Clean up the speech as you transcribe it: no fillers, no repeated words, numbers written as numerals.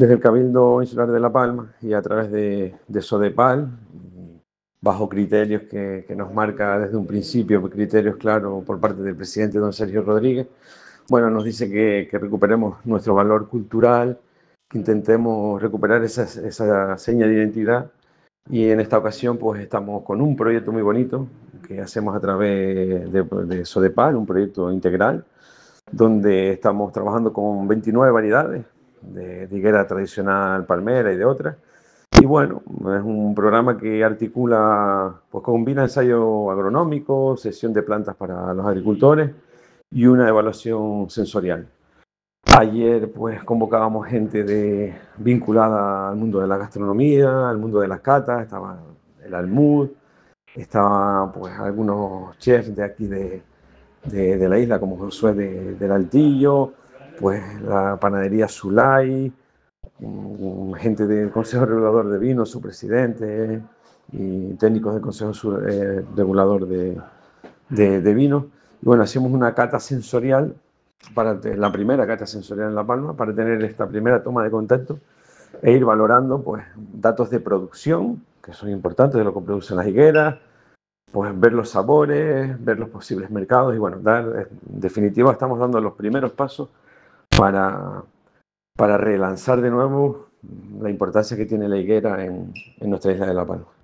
Desde el Cabildo Insular de La Palma y a través de Sodepal, bajo criterios que nos marca desde un principio, criterios claros por parte del presidente don Sergio Rodríguez, bueno, nos dice que recuperemos nuestro valor cultural, que intentemos recuperar esa seña de identidad. Y en esta ocasión pues estamos con un proyecto muy bonito que hacemos a través de Sodepal, un proyecto integral, donde estamos trabajando con 29 variedades de higuera tradicional palmera y de otras. Y bueno, es un programa que articula, pues combina ensayo agronómico, sesión de plantas para los agricultores y una evaluación sensorial. Ayer pues convocábamos gente vinculada al mundo de la gastronomía, al mundo de las catas, estaba el Almud, estaba pues algunos chefs de aquí de la isla como Josué del Altillo, pues la panadería Zulay, gente del Consejo Regulador de Vino, su presidente, y técnicos del Consejo Regulador de Vino. Y bueno, hacemos una cata sensorial, la primera cata sensorial en La Palma, para tener esta primera toma de contacto e ir valorando pues, datos de producción, que son importantes, de lo que producen las higueras, pues ver los sabores, ver los posibles mercados y bueno, en definitiva estamos dando los primeros pasos para, para relanzar de nuevo la importancia que tiene la higuera en nuestra isla de La Palma.